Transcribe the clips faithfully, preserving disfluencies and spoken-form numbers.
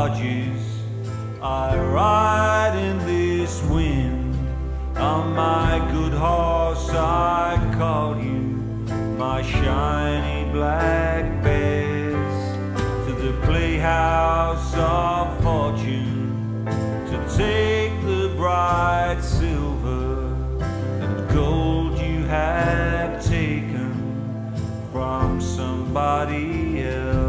barges. I ride in this wind. On my good horse I call you, my shiny black bears, to the playhouse of fortune, to take the bright silver and gold you have taken from somebody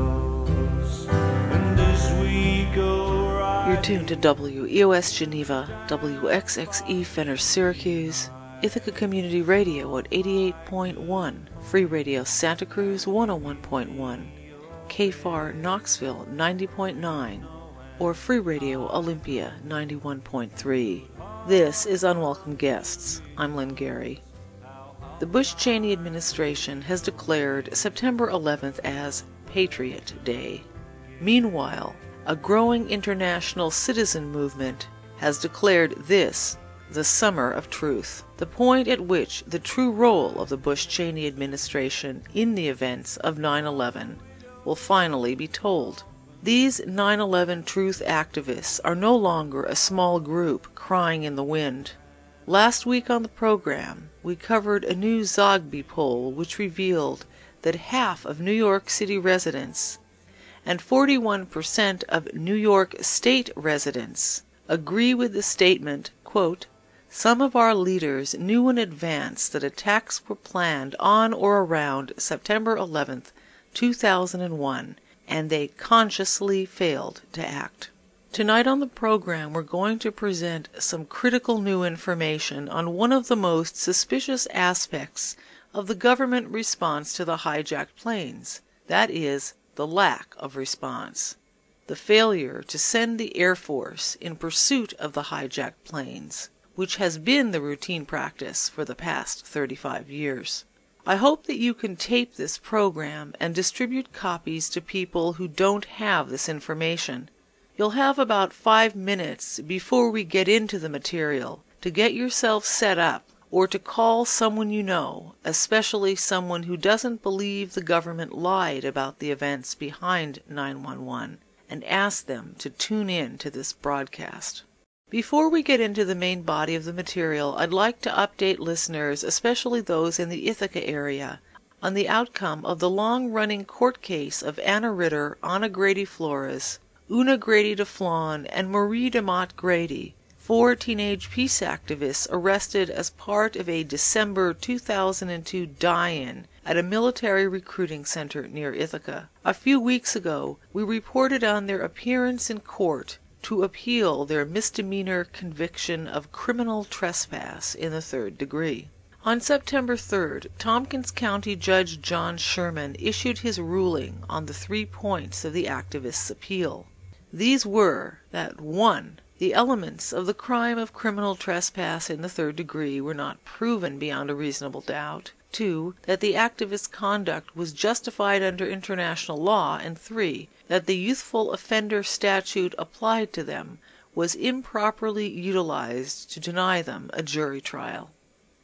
else. And as we go riding... You're tuned to W E O S Geneva, W X X E Fenner Syracuse, Ithaca Community Radio at eighty-eight point one, Free Radio Santa Cruz one oh one point one, K F A R Knoxville ninety point nine, or Free Radio Olympia ninety-one point three. This is Unwelcome Guests. I'm Lynn Gary. The Bush-Cheney administration has declared September eleventh as Patriot Day. Meanwhile, a growing international citizen movement has declared this the Summer of Truth, the point at which the true role of the Bush-Cheney administration in the events of nine eleven will finally be told. These nine eleven truth activists are no longer a small group crying in the wind. Last week on the program, we covered a new Zogby poll which revealed that half of New York City residents and forty-one percent of New York State residents agree with the statement, quote, "Some of our leaders knew in advance that attacks were planned on or around September eleventh, two thousand one, and they consciously failed to act." Tonight on the program, we're going to present some critical new information on one of the most suspicious aspects of the government response to the hijacked planes. That is, the lack of response. The failure to send the Air Force in pursuit of the hijacked planes, which has been the routine practice for the past thirty-five years. I hope that you can tape this program and distribute copies to people who don't have this information. You'll have about five minutes before we get into the material to get yourself set up or to call someone you know, especially someone who doesn't believe the government lied about the events behind nine one one, and ask them to tune in to this broadcast. Before we get into the main body of the material, I'd like to update listeners, especially those in the Ithaca area, on the outcome of the long-running court case of Anna Ritter, Anna Grady Flores, Una Grady DeFlon, and Marie DeMott Grady, four teenage peace activists arrested as part of a December two thousand two die-in at a military recruiting center near Ithaca. A few weeks ago, we reported on their appearance in court to appeal their misdemeanor conviction of criminal trespass in the third degree. On September third, Tompkins County Judge John Sherman issued his ruling on the three points of the activists' appeal. These were that one, the elements of the crime of criminal trespass in the third degree were not proven beyond a reasonable doubt. Two, that the activists' conduct was justified under international law. And three, that the youthful offender statute applied to them was improperly utilized to deny them a jury trial.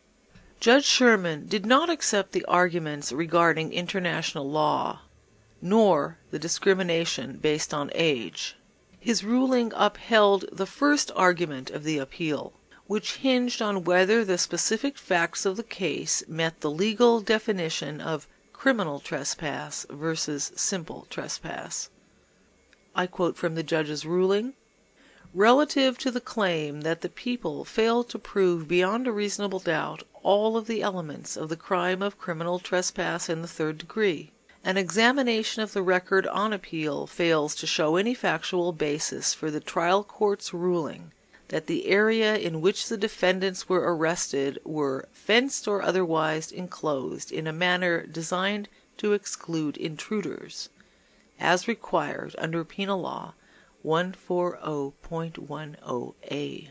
Judge Sherman did not accept the arguments regarding international law, nor the discrimination based on age. His ruling upheld the first argument of the appeal, which hinged on whether the specific facts of the case met the legal definition of criminal trespass versus simple trespass. I quote from the judge's ruling, "Relative to the claim that the people failed to prove beyond a reasonable doubt all of the elements of the crime of criminal trespass in the third degree, an examination of the record on appeal fails to show any factual basis for the trial court's ruling that the area in which the defendants were arrested were fenced or otherwise enclosed in a manner designed to exclude intruders, as required under Penal Law one forty point ten A.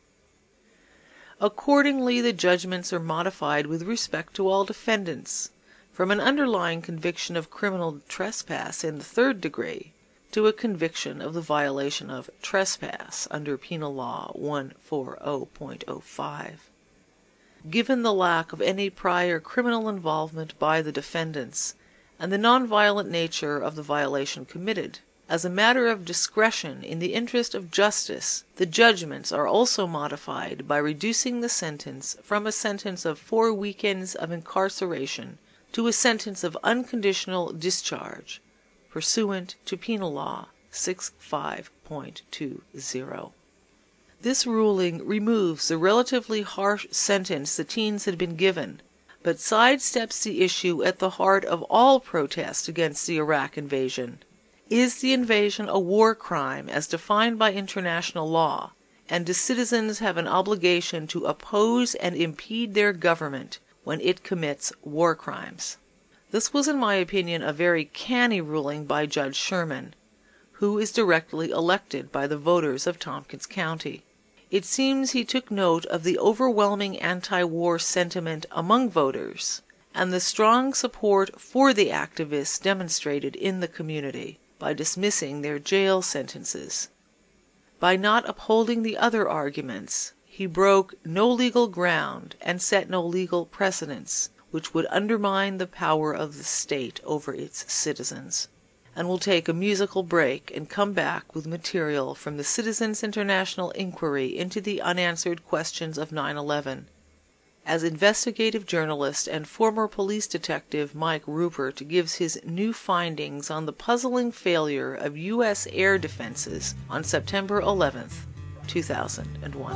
Accordingly, the judgments are modified with respect to all defendants, from an underlying conviction of criminal trespass in the third degree to a conviction of the violation of trespass under Penal Law one forty point oh five. Given the lack of any prior criminal involvement by the defendants and the nonviolent nature of the violation committed, As a matter of discretion in the interest of justice, the judgments are also modified by reducing the sentence from a sentence of four weekends of incarceration to a sentence of unconditional discharge, pursuant to Penal Law sixty-five point two zero. This ruling removes the relatively harsh sentence the teens had been given, but sidesteps the issue at the heart of all protests against the Iraq invasion. Is the invasion a war crime as defined by international law, and do citizens have an obligation to oppose and impede their government when it commits war crimes? This was, in my opinion, a very canny ruling by Judge Sherman, who is directly elected by the voters of Tompkins County. It seems he took note of the overwhelming anti-war sentiment among voters and the strong support for the activists demonstrated in the community by dismissing their jail sentences. By not upholding the other arguments, he broke no legal ground and set no legal precedents which would undermine the power of the state over its citizens. And we'll take a musical break and come back with material from the Citizens International Inquiry into the unanswered questions of nine eleven. As investigative journalist and former police detective Mike Rupert gives his new findings on the puzzling failure of U S air defenses on September eleventh, two thousand one.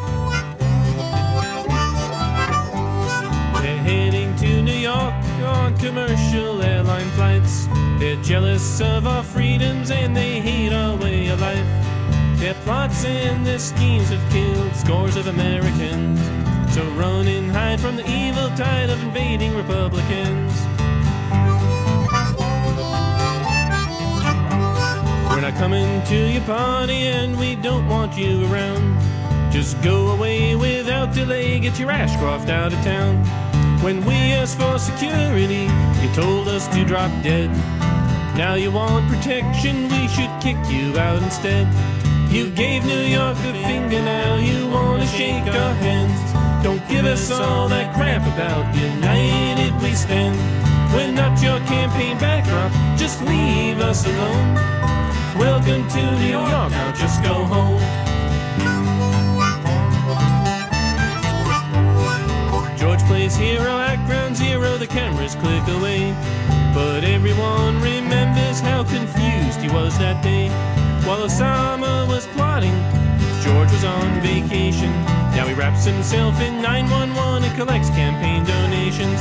They're heading to New York on commercial airline flights. They're jealous of our freedoms and they hate our way of life. Their plots and their schemes have killed scores of Americans. So run and hide from the evil tide of invading Republicans. We're not coming to your party and we don't want you around. Just go away without delay, get your Ashcroft out of town. When we asked for security, you told us to drop dead. Now you want protection, we should kick you out instead. You gave New York a finger, now you want to shake our hands. Don't give us all that crap about United We Stand. We're not your campaign backdrop, just leave us alone. Welcome to New York, now just go home. George plays hero at ground zero, the cameras click away. But everyone remembers how confused he was that day. While Osama was plotting, George was on vacation. Now he wraps himself in nine one one and collects campaign donations.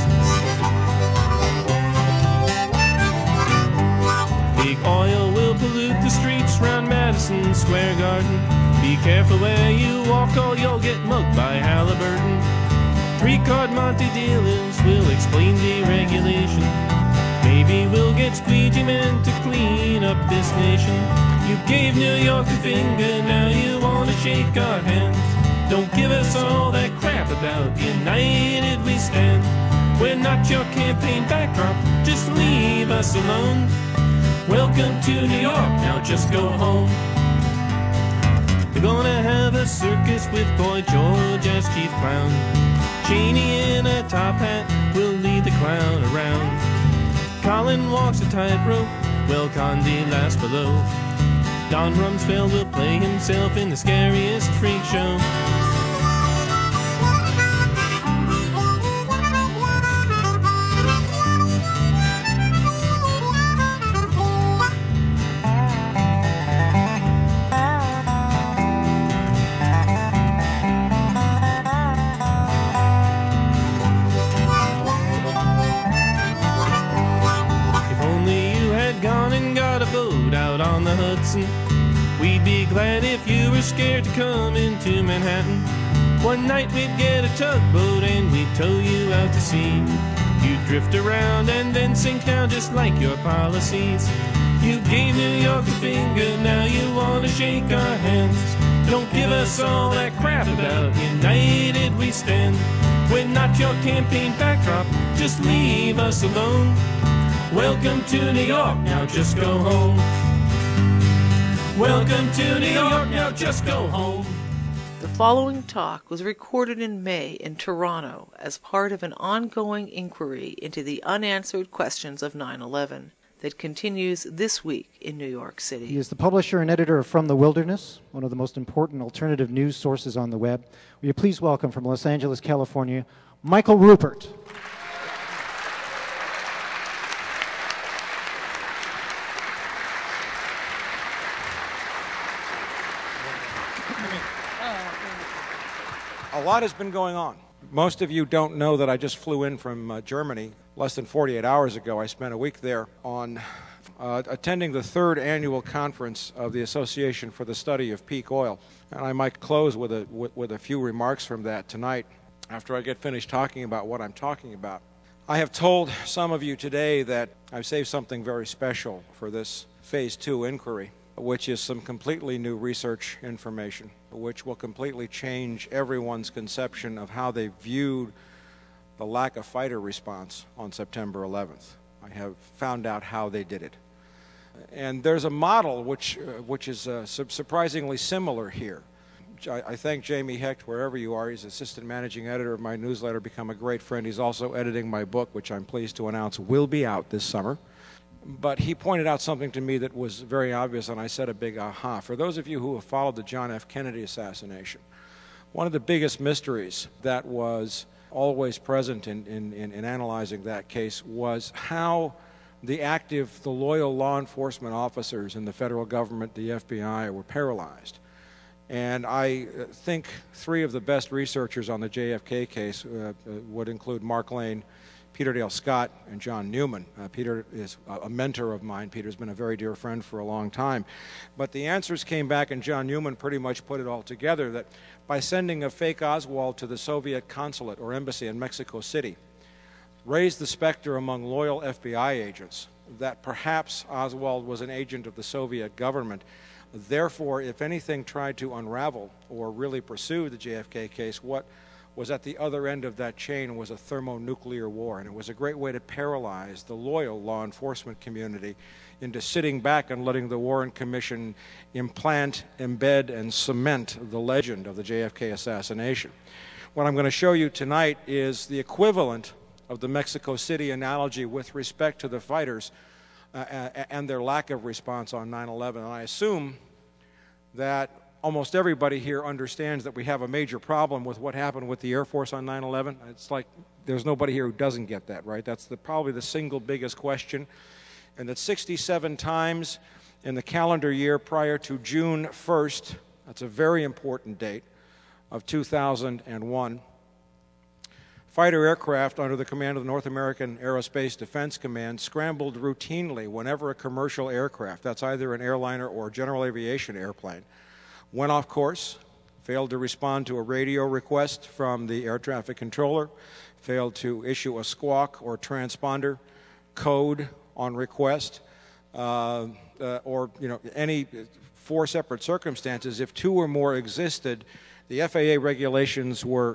Big oil will pollute the streets round Madison Square Garden. Be careful where you walk or you'll get mugged by Halliburton. Three-card Monte dealers will explain deregulation. Maybe we'll get squeegee men to clean up this nation. You gave New York a finger, now you want to shake our hands. Don't give us all that crap about United We Stand. We're not your campaign backdrop, just leave us alone. Welcome to New York, now just go home. They're gonna have a circus with Boy George as chief clown. Cheney in a top hat will lead the clown around. Colin walks a tightrope, well Condé laughs below. Don Rumsfeld will play himself in the scariest freak show. We'd be glad if you were scared to come into Manhattan. One night we'd get a tugboat and we'd tow you out to sea. You'd drift around and then sink down just like your policies. You gave New York a finger, now you want to shake our hands. Don't give us all that crap about United We Stand. We're not your campaign backdrop, just leave us alone. Welcome to New York, now just go home. Welcome to New York, now just go home. The following talk was recorded in May in Toronto as part of an ongoing inquiry into the unanswered questions of nine eleven. that continues this week in New York City. He is the publisher and editor of From the Wilderness, one of the most important alternative news sources on the web. Will you please welcome from Los Angeles, California, Michael Ruppert. A lot has been going on. Most of you don't know that I just flew in from uh, Germany less than forty-eight hours ago. I spent a week there on uh, attending the third annual conference of the Association for the Study of Peak Oil. And I might close with a, with, with a few remarks from that tonight after I get finished talking about what I'm talking about. I have told some of you today that I've saved something very special for this Phase two inquiry, which is some completely new research information, which will completely change everyone's conception of how they viewed the lack of fighter response on September eleventh. I have found out how they did it. And there's a model which, uh, which is uh, su surprisingly similar here. I, I thank Jamie Hecht, wherever you are. He's assistant managing editor of my newsletter, become a great friend. He's also editing my book, which I'm pleased to announce will be out this summer. But he pointed out something to me that was very obvious, and I said a big aha. For those of you who have followed the John F. Kennedy assassination, one of the biggest mysteries that was always present in, in, in, in analyzing that case was how the active, the loyal law enforcement officers in the federal government, the F B I, were paralyzed. And I think three of the best researchers on the J F K case uh, would include Mark Lane, Peter Dale Scott, and John Newman. Uh, Peter is a mentor of mine. Peter's been a very dear friend for a long time. But the answers came back, and John Newman pretty much put it all together, that by sending a fake Oswald to the Soviet consulate or embassy in Mexico City, raised the specter among loyal F B I agents that perhaps Oswald was an agent of the Soviet government. Therefore, if anything tried to unravel or really pursue the J F K case, what was at the other end of that chain was a thermonuclear war, and it was a great way to paralyze the loyal law enforcement community into sitting back and letting the Warren Commission implant, embed, and cement the legend of the J F K assassination. What I'm going to show you tonight is the equivalent of the Mexico City analogy with respect to the fighters uh, and their lack of response on nine eleven. And I assume that almost everybody here understands that we have a major problem with what happened with the Air Force on nine eleven. It's like there's nobody here who doesn't get that, right? That's the, probably the single biggest question. And that sixty-seven times in the calendar year prior to June first, that's a very important date, of two thousand one, fighter aircraft under the command of the North American Aerospace Defense Command scrambled routinely whenever a commercial aircraft, that's either an airliner or a general aviation airplane, went off course, failed to respond to a radio request from the air traffic controller, failed to issue a squawk or transponder code on request, uh, uh, or you know any four separate circumstances. If two or more existed, the F A A regulations were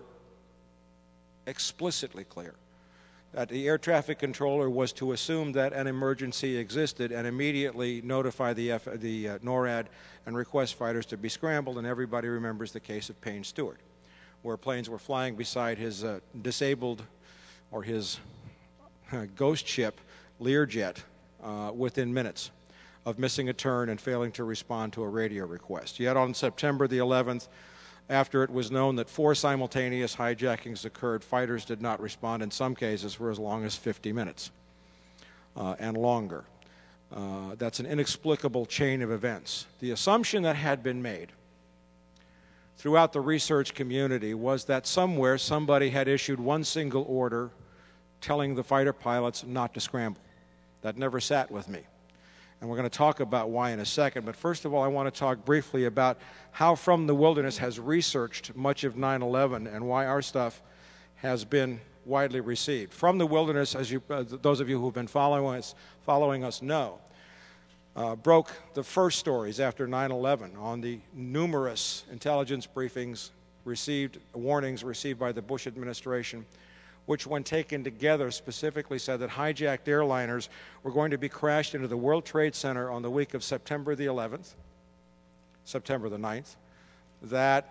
explicitly clear that the air traffic controller was to assume that an emergency existed and immediately notify the, F the uh, NORAD and request fighters to be scrambled. And everybody remembers the case of Payne Stewart, where planes were flying beside his uh, disabled or his uh, ghost ship Learjet uh, within minutes of missing a turn and failing to respond to a radio request. Yet on September the eleventh, after it was known that four simultaneous hijackings occurred, fighters did not respond, in some cases for as long as fifty minutes uh, and longer. Uh, that's an inexplicable chain of events. The assumption that had been made throughout the research community was that somewhere somebody had issued one single order telling the fighter pilots not to scramble. That never sat with me. And we're going to talk about why in a second. But first of all, I want to talk briefly about how From the Wilderness has researched much of nine eleven and why our stuff has been widely received. From the Wilderness, as you, uh, those of you who have been following us, following us know, uh, broke the first stories after nine eleven on the numerous intelligence briefings received, warnings received by the Bush administration, which when taken together specifically said that hijacked airliners were going to be crashed into the World Trade Center on the week of September the eleventh, September the ninth, that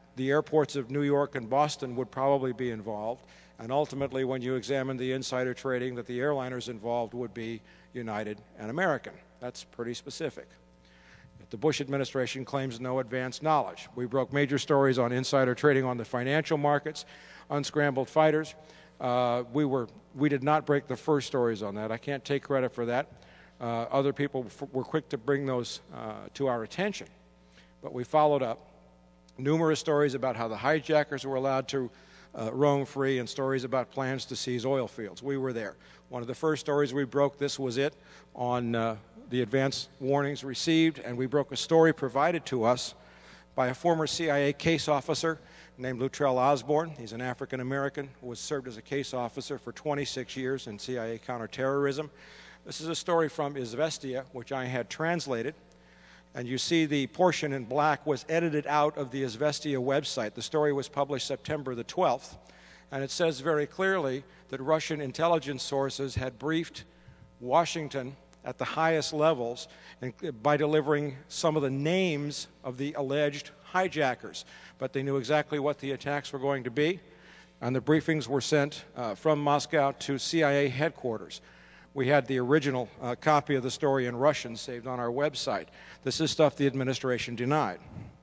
the airports of New York and Boston would probably be involved, and ultimately, when you examine the insider trading, that the airliners involved would be United and American. That's pretty specific. The Bush administration claims no advanced knowledge. We broke major stories on insider trading on the financial markets, unscrambled fighters. Uh, we were we did not break the first stories on that. I can't take credit for that. Uh, other people f- were quick to bring those uh, to our attention, but we followed up. Numerous stories about how the hijackers were allowed to uh, roam free, and stories about plans to seize oil fields. We were there. One of the first stories we broke, this was it, on uh, the advance warnings received, and we broke a story provided to us by a former C I A case officer named Luttrell Osborne. He's an African-American who was served as a case officer for twenty-six years in C I A counterterrorism. This is a story from Izvestia, which I had translated, and you see the portion in black was edited out of the Izvestia website. The story was published September the twelfth, and it says very clearly that Russian intelligence sources had briefed Washington at the highest levels and by delivering some of the names of the alleged hijackers. But they knew exactly what the attacks were going to be, and the briefings were sent uh, from Moscow to C I A headquarters. We had the original uh, copy of the story in Russian saved on our website. This is stuff the administration denied.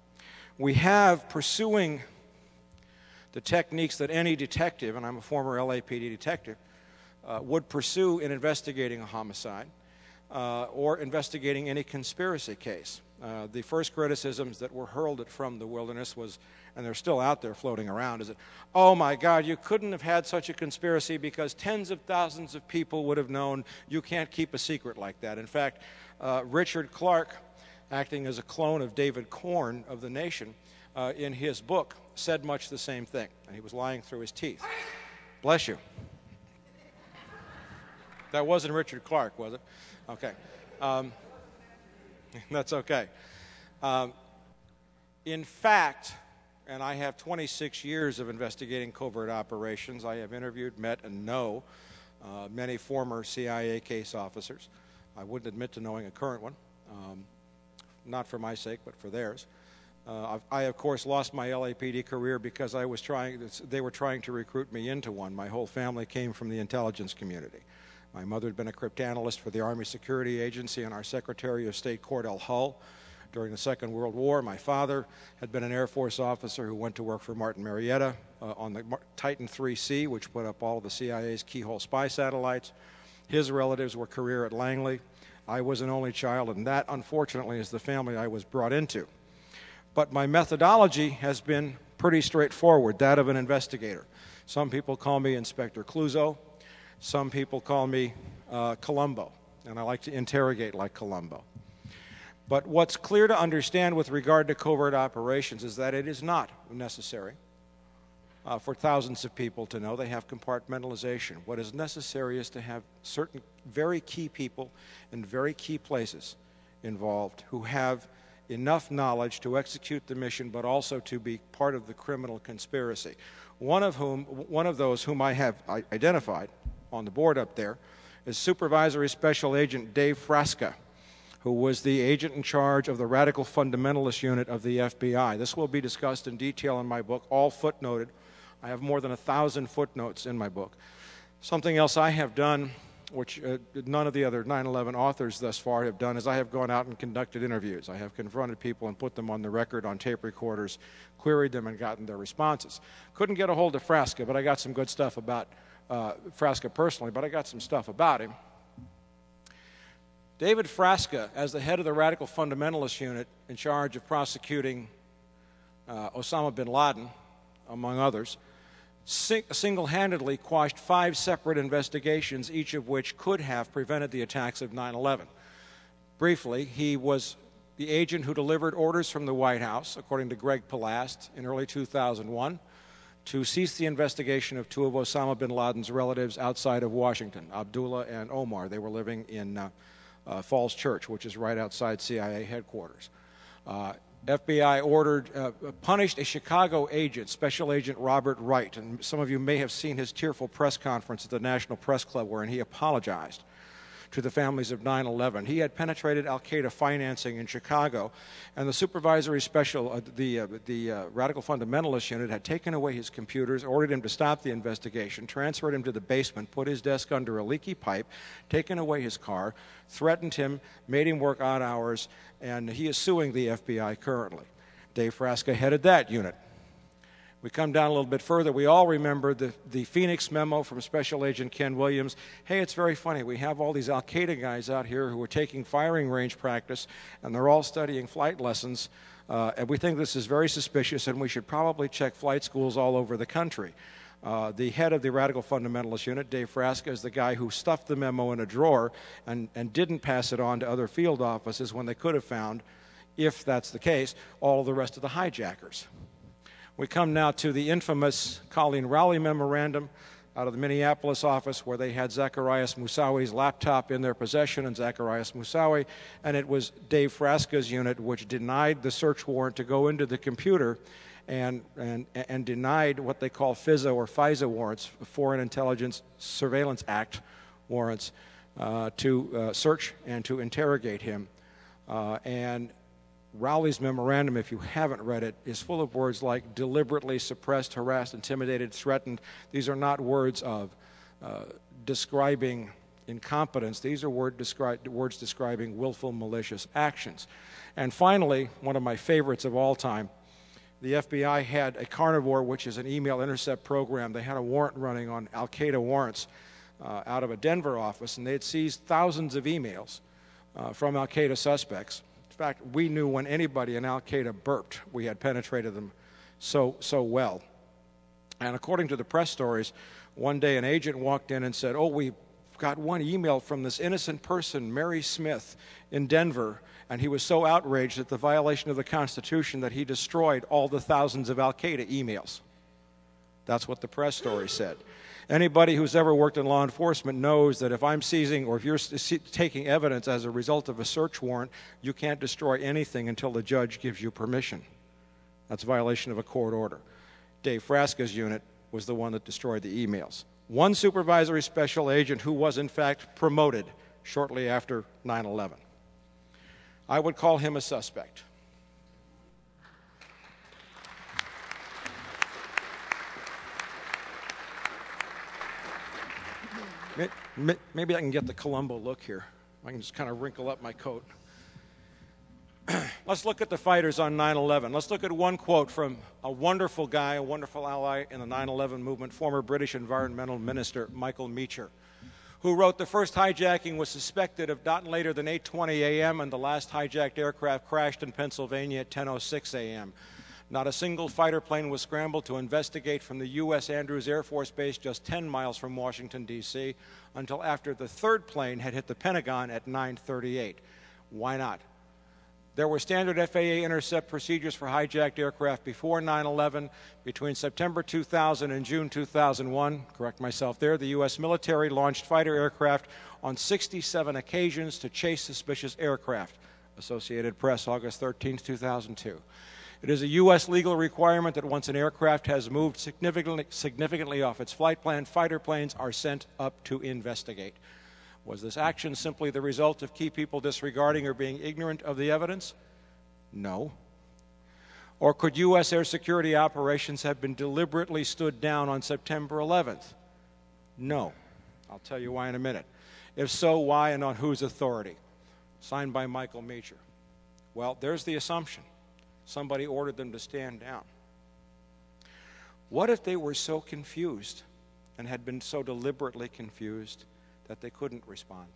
We have, pursuing the techniques that any detective, and I'm a former L A P D detective, uh, would pursue in investigating a homicide uh, or investigating any conspiracy case. Uh, the first criticisms that were hurled at From the Wilderness was, and they're still out there floating around, is that, oh my God, you couldn't have had such a conspiracy because tens of thousands of people would have known. You can't keep a secret like that. In fact, uh, Richard Clarke, acting as a clone of David Korn of The Nation, uh, in his book, said much the same thing, and he was lying through his teeth. Bless you. That wasn't Richard Clarke, was it? Okay. Um, that's okay. Um, in fact, and I have twenty-six years of investigating covert operations. I have interviewed, met, and know uh, many former C I A case officers. I wouldn't admit to knowing a current one, um, not for my sake, but for theirs. Uh, I've, I, of course, lost my L A P D career because I was trying. They were trying to recruit me into one. My whole family came from the intelligence community. My mother had been a cryptanalyst for the Army Security Agency and our Secretary of State, Cordell Hull, during the Second World War. My father had been an Air Force officer who went to work for Martin Marietta uh, on the Titan three C, which put up all of the C I A's keyhole spy satellites. His relatives were career at Langley. I was an only child, and that, unfortunately, is the family I was brought into. But my methodology has been pretty straightforward, that of an investigator. Some people call me Inspector Clouseau. Some people call me uh, Columbo, and I like to interrogate like Columbo. But what's clear to understand with regard to covert operations is that it is not necessary uh, for thousands of people to know. They have compartmentalization. What is necessary is to have certain very key people in very key places involved who have enough knowledge to execute the mission, but also to be part of the criminal conspiracy. One of whom, one of those whom I have identified on the board up there is Supervisory Special Agent Dave Frasca, who was the agent in charge of the Radical Fundamentalist Unit of the F B I. This will be discussed in detail in my book, all footnoted. I have more than a thousand footnotes in my book. Something else I have done, which uh, none of the other nine eleven authors thus far have done, is I have gone out and conducted interviews. I have confronted people and put them on the record on tape recorders, queried them, and gotten their responses. Couldn't get a hold of Frasca, but I got some good stuff about uh, Frasca personally, but I got some stuff about him. David Frasca, as the head of the Radical Fundamentalist Unit in charge of prosecuting uh, Osama bin Laden, among others, sing- single-handedly quashed five separate investigations, each of which could have prevented the attacks of nine eleven. Briefly, he was the agent who delivered orders from the White House, according to Greg Palast, in early two thousand one, to cease the investigation of two of Osama bin Laden's relatives outside of Washington, Abdullah and Omar. They were living in uh, uh, Falls Church, which is right outside C I A headquarters. Uh, F B I ordered, uh, punished a Chicago agent, Special Agent Robert Wright, and some of you may have seen his tearful press conference at the National Press Club wherein he apologized to the families of nine eleven. He had penetrated al-Qaeda financing in Chicago, and the supervisory special, uh, the, uh, the uh, radical fundamentalist unit had taken away his computers, ordered him to stop the investigation, transferred him to the basement, put his desk under a leaky pipe, taken away his car, threatened him, made him work odd hours, and he is suing the F B I currently. Dave Frasca headed that unit. We come down a little bit further. We all remember the, the Phoenix memo from Special Agent Ken Williams. Hey, it's very funny. We have all these al-Qaeda guys out here who are taking firing range practice, and they're all studying flight lessons. Uh, and we think this is very suspicious, and we should probably check flight schools all over the country. Uh, the head of the Radical Fundamentalist Unit, Dave Frasca, is the guy who stuffed the memo in a drawer and, and didn't pass it on to other field offices when they could have found, if that's the case, all of the rest of the hijackers. We come now to the infamous Colleen Rowley memorandum out of the Minneapolis office, where they had Zacarias Moussaoui's laptop in their possession, and Zacarias Moussaoui, and it was Dave Frasca's unit which denied the search warrant to go into the computer and, and, and denied what they call FISA or FISA warrants, Foreign Intelligence Surveillance Act warrants, uh, to uh, search and to interrogate him. Uh, and Rowley's memorandum, if you haven't read it, is full of words like deliberately suppressed, harassed, intimidated, threatened. These are not words of uh, describing incompetence. These are word descri- words describing willful, malicious actions. And finally, one of my favorites of all time, the F B I had a Carnivore, which is an email intercept program. They had a warrant running on al-Qaeda warrants uh, out of a Denver office, and they had seized thousands of emails uh, from al-Qaeda suspects. In fact, we knew when anybody in al-Qaeda burped, we had penetrated them so, so well. And according to the press stories, one day an agent walked in and said, oh, we got one email from this innocent person, Mary Smith, in Denver, and he was so outraged at the violation of the Constitution that he destroyed all the thousands of al-Qaeda emails. That's what the press story said. Anybody who's ever worked in law enforcement knows that if I'm seizing or if you're taking evidence as a result of a search warrant, you can't destroy anything until the judge gives you permission. That's a violation of a court order. Dave Frasca's unit was the one that destroyed the emails. One supervisory special agent who was, in fact, promoted shortly after nine eleven. I would call him a suspect. Maybe I can get the Columbo look here. I can just kind of wrinkle up my coat. Let's look at the fighters on nine eleven. Let's look at one quote from a wonderful guy, a wonderful ally in the nine eleven movement, former British Environmental Minister Michael Meacher, who wrote, the first hijacking was suspected of not later than eight twenty a m and the last hijacked aircraft crashed in Pennsylvania at ten oh six a m Not a single fighter plane was scrambled to investigate from the U S Andrews Air Force Base just ten miles from Washington, D C until after the third plane had hit the Pentagon at nine thirty-eight. Why not? There were standard F A A intercept procedures for hijacked aircraft before nine eleven. Between September two thousand and June two thousand one, correct myself there, the U S military launched fighter aircraft on sixty-seven occasions to chase suspicious aircraft. Associated Press, August thirteenth, two thousand two. It is a U S legal requirement that once an aircraft has moved significantly, significantly off its flight plan, fighter planes are sent up to investigate. Was this action simply the result of key people disregarding or being ignorant of the evidence? No. Or could U S air security operations have been deliberately stood down on September eleventh? No. I'll tell you why in a minute. If so, why and on whose authority? Signed by Michael Meacher. Well, there's the assumption. Somebody ordered them to stand down. What if they were so confused and had been so deliberately confused that they couldn't respond?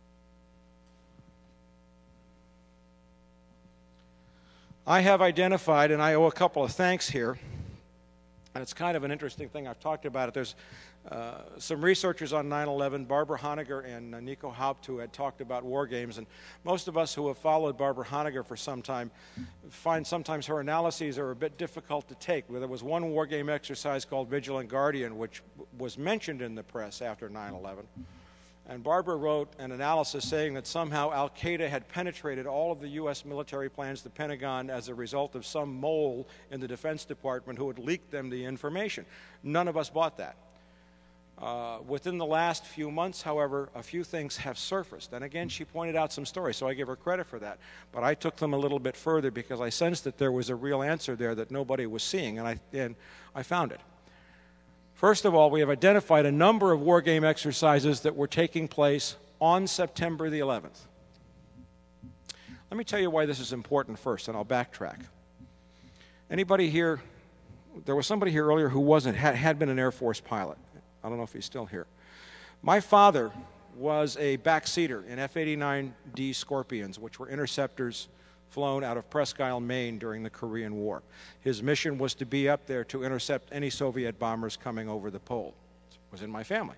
I have identified, and I owe a couple of thanks here, and it's kind of an interesting thing. I've talked about it. There's uh, some researchers on nine eleven, Barbara Honegger and uh, Nico Haupt, who had talked about war games, and most of us who have followed Barbara Honegger for some time find sometimes her analyses are a bit difficult to take. There was one war game exercise called Vigilant Guardian, which was mentioned in the press after nine eleven. And Barbara wrote an analysis saying that somehow al-Qaeda had penetrated all of the U S military plans, the Pentagon, as a result of some mole in the Defense Department who had leaked them the information. None of us bought that. Uh, within the last few months, however, a few things have surfaced. And again, she pointed out some stories, so I give her credit for that. But I took them a little bit further because I sensed that there was a real answer there that nobody was seeing, and I, and I found it. First of all, we have identified a number of war game exercises that were taking place on September the eleventh. Let me tell you why this is important first, and I'll backtrack. Anybody here, there was somebody here earlier who wasn't, had, had been an Air Force pilot. I don't know if he's still here. My father was a backseater in F eighty-nine D Scorpions, which were interceptors flown out of Presque Isle, Maine during the Korean War. His mission was to be up there to intercept any Soviet bombers coming over the pole. It was in my family.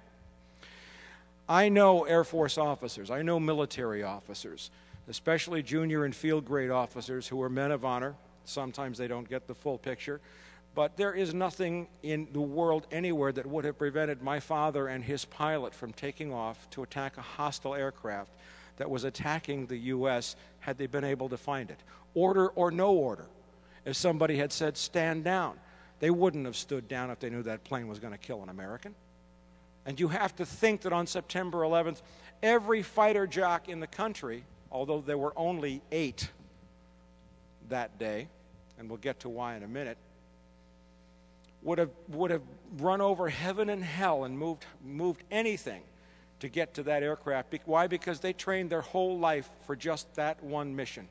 I know Air Force officers, I know military officers, especially junior and field grade officers who are men of honor. Sometimes they don't get the full picture. But there is nothing in the world anywhere that would have prevented my father and his pilot from taking off to attack a hostile aircraft that was attacking the U S had they been able to find it. Order or no order. If somebody had said, stand down, they wouldn't have stood down if they knew that plane was going to kill an American. And you have to think that on September eleventh, every fighter jock in the country, although there were only eight that day, and we'll get to why in a minute, would have, would have run over heaven and hell and moved, moved anything to get to that aircraft. Why? Because they trained their whole life for just that one mission.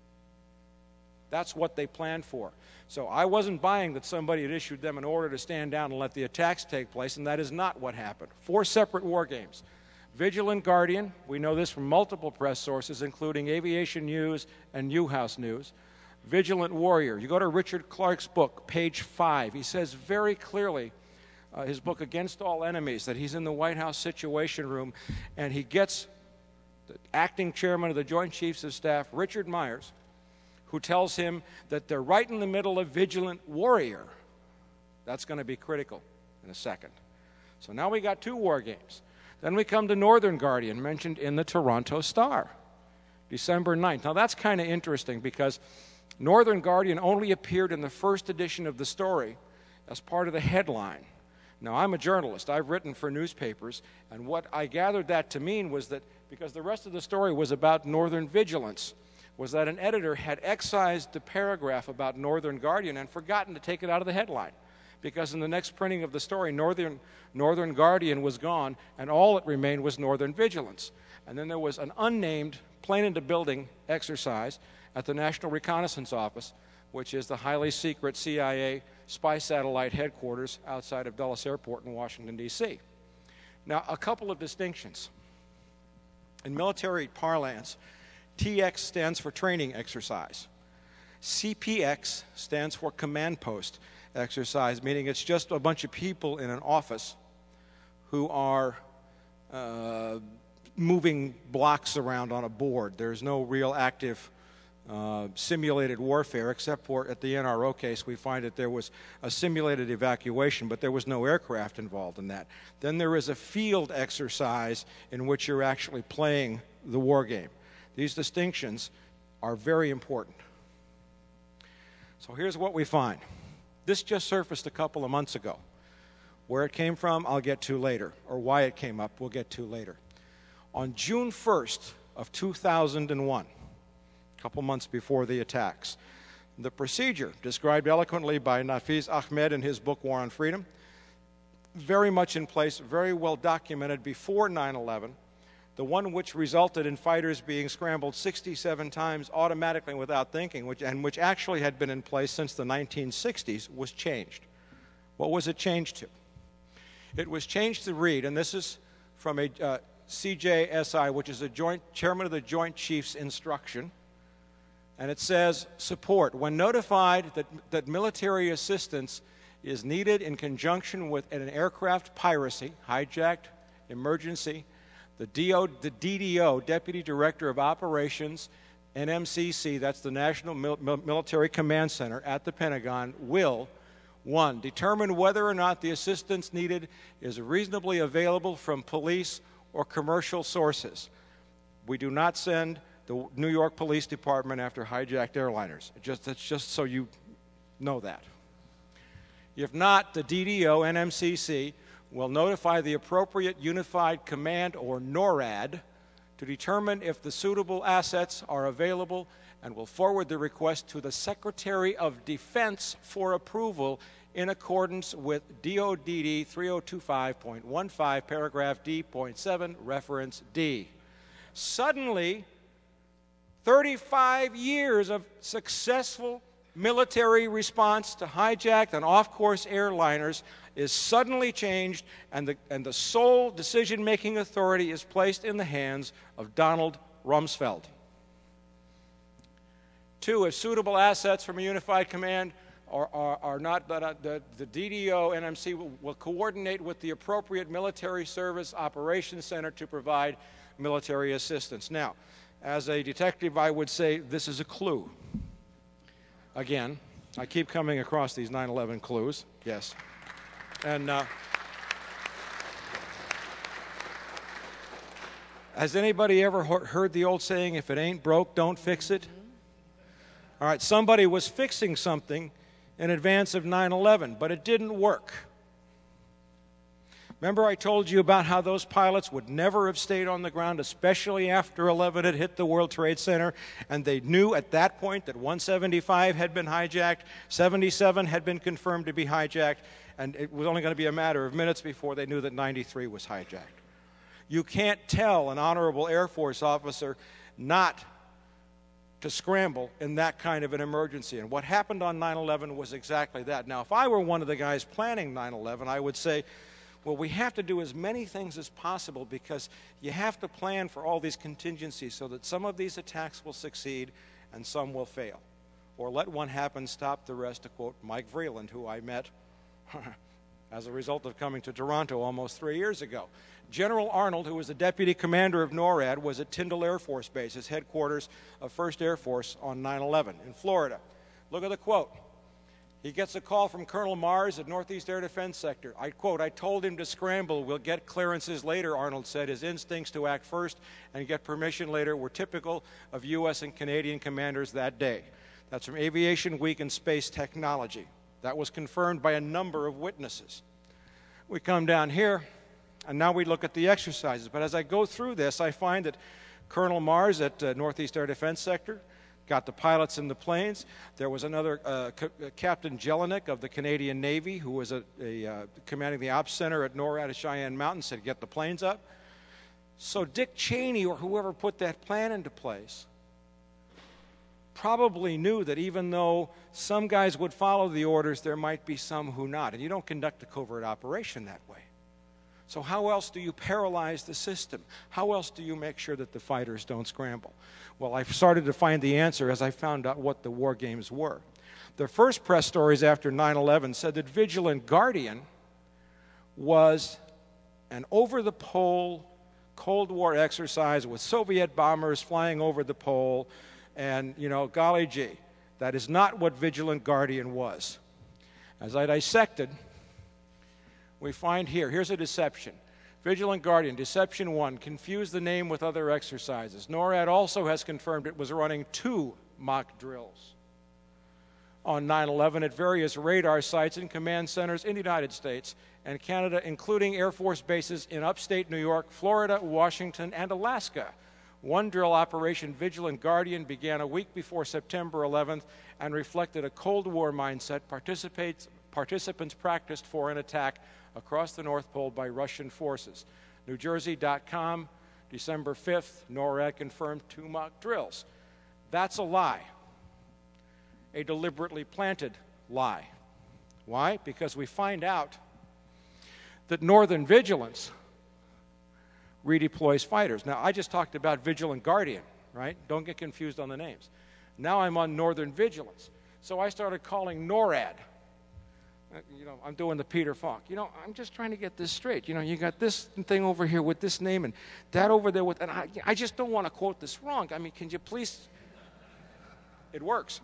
That's what they planned for. So I wasn't buying that somebody had issued them an order to stand down and let the attacks take place, and that is not what happened. Four separate war games. Vigilant Guardian, we know this from multiple press sources, including Aviation News and Newhouse News. Vigilant Warrior. You go to Richard Clark's book, page five. He says very clearly, uh, his book Against All Enemies, that he's in the White House Situation Room, and he gets the acting chairman of the Joint Chiefs of Staff, Richard Myers, who tells him that they're right in the middle of Vigilant Warrior. That's going to be critical in a second. So now we got two war games. Then we come to Northern Guardian, mentioned in the Toronto Star, December ninth. Now that's kind of interesting because Northern Guardian only appeared in the first edition of the story as part of the headline. Now, I'm a journalist. I've written for newspapers, and what I gathered that to mean was that because the rest of the story was about Northern vigilance, was that an editor had excised the paragraph about Northern Guardian and forgotten to take it out of the headline. Because in the next printing of the story, Northern, Northern Guardian was gone, and all that remained was Northern Vigilance. And then there was an unnamed plane-into-building exercise at the National Reconnaissance Office, which is the highly secret C I A spy satellite headquarters outside of Dulles Airport in Washington, D C Now, a couple of distinctions. In military parlance, T X stands for training exercise. C P X stands for command post exercise, meaning it's just a bunch of people in an office who are uh, moving blocks around on a board. There's no real active uh, simulated warfare, except for at the N R O case we find that there was a simulated evacuation, but there was no aircraft involved in that. Then there is a field exercise in which you're actually playing the war game. These distinctions are very important. So here's what we find. This just surfaced a couple of months ago. Where it came from, I'll get to later, or why it came up, we'll get to later. On June first of two thousand one, a couple months before the attacks, the procedure described eloquently by Nafiz Ahmed in his book War on Freedom, very much in place, very well documented before nine eleven, the one which resulted in fighters being scrambled sixty-seven times automatically without thinking, which, and which actually had been in place since the nineteen sixties, was changed. What was it changed to? It was changed to read, and this is from a uh, C J S I, which is a joint chairman of the Joint Chiefs instruction, and it says, support, when notified that, that military assistance is needed in conjunction with an aircraft piracy, hijacked, emergency, the, D O, the D D O, Deputy Director of Operations, N M C C, that's the National Mil Military Command Center at the Pentagon, will, one, determine whether or not the assistance needed is reasonably available from police or commercial sources. We do not send the New York Police Department after hijacked airliners. Just, that's just so you know that. If not, the D D O, N M C C, will notify the appropriate Unified Command, or NORAD, to determine if the suitable assets are available and will forward the request to the Secretary of Defense for approval in accordance with D O D D three oh two five point one five, paragraph D point seven, reference D. Suddenly, thirty-five years of successful military response to hijacked and off-course airliners is suddenly changed, and the, and the sole decision-making authority is placed in the hands of Donald Rumsfeld. Two, if suitable assets from a unified command are, are, are not, uh, the, the D D O N M C will, will coordinate with the appropriate military service operations center to provide military assistance. Now, as a detective, I would say this is a clue. Again, I keep coming across these nine eleven clues, yes. And uh, has anybody ever heard the old saying, if it ain't broke, don't fix it? All right, somebody was fixing something in advance of nine eleven, but it didn't work. Remember I told you about how those pilots would never have stayed on the ground, especially after eleven had hit the World Trade Center, and they knew at that point that one seventy-five had been hijacked, seventy-seven had been confirmed to be hijacked, and it was only going to be a matter of minutes before they knew that ninety-three was hijacked. You can't tell an honorable Air Force officer not to scramble in that kind of an emergency. And what happened on nine eleven was exactly that. Now, if I were one of the guys planning nine eleven, I would say, well, we have to do as many things as possible because you have to plan for all these contingencies so that some of these attacks will succeed and some will fail. Or let one happen, stop the rest, to quote Mike Vreeland, who I met as a result of coming to Toronto almost three years ago. General Arnold, who was the deputy commander of NORAD, was at Tyndall Air Force Base, his headquarters of First Air Force, on nine eleven in Florida. Look at the quote. He gets a call from Colonel Mars at Northeast Air Defense Sector. I quote, I told him to scramble. We'll get clearances later, Arnold said. His instincts to act first and get permission later were typical of U S and Canadian commanders that day. That's from Aviation Week and Space Technology. That was confirmed by a number of witnesses. We come down here, and now we look at the exercises. But as I go through this, I find that Colonel Mars at uh, Northeast Air Defense Sector got the pilots in the planes. There was another, uh, C- Captain Jelinek of the Canadian Navy, who was a, a, uh, commanding the ops center at NORAD at Cheyenne Mountain, said, get the planes up. So Dick Cheney, or whoever put that plan into place, probably knew that even though some guys would follow the orders, there might be some who not. And you don't conduct a covert operation that way. So how else do you paralyze the system? How else do you make sure that the fighters don't scramble? Well, I started to find the answer as I found out what the war games were. The first press stories after nine eleven said that Vigilant Guardian was an over-the-pole Cold War exercise with Soviet bombers flying over the pole, and, you know, golly gee, that is not what Vigilant Guardian was. As I dissected, we find here, here's a deception. Vigilant Guardian, deception one, confused the name with other exercises. NORAD also has confirmed it was running two mock drills on nine eleven at various radar sites and command centers in the United States and Canada, including Air Force bases in upstate New York, Florida, Washington, and Alaska. One drill, Operation Vigilant Guardian, began a week before September eleventh and reflected a Cold War mindset participates, participants practiced for an attack across the North Pole by Russian forces. New Jersey dot com, December fifth, NORAD confirmed two mock drills. That's a lie, a deliberately planted lie. Why? Because we find out that Northern Vigilance redeploys fighters. Now, I just talked about Vigilant Guardian, right? Don't get confused on the names. Now I'm on Northern Vigilance. So I started calling NORAD. You know, I'm doing the Peter Falk. You know, I'm just trying to get this straight. You know, you got this thing over here with this name and that over there with, and I, I just don't want to quote this wrong. I mean, can you please? It works.